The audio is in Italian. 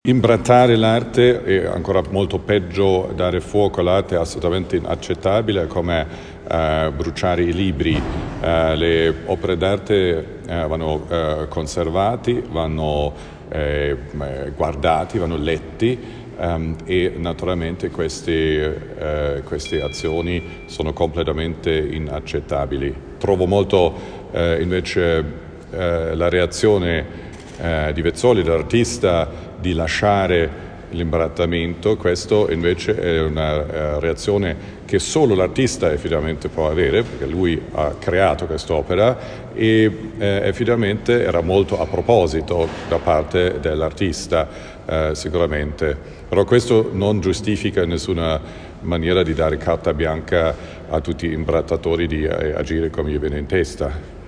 Imbrattare l'arte è ancora molto peggio, dare fuoco all'arte è assolutamente inaccettabile, come bruciare i libri. Le opere d'arte vanno conservati, vanno guardati, vanno letti e naturalmente queste azioni sono completamente inaccettabili. Trovo molto invece la reazione di Vezzoli, dell'artista, di lasciare l'imbrattamento. Questo invece è una reazione che solo l'artista effettivamente può avere, perché lui ha creato quest'opera e effettivamente era molto a proposito da parte dell'artista, sicuramente. Però questo non giustifica in nessuna maniera di dare carta bianca a tutti gli imbrattatori di agire come gli viene in testa.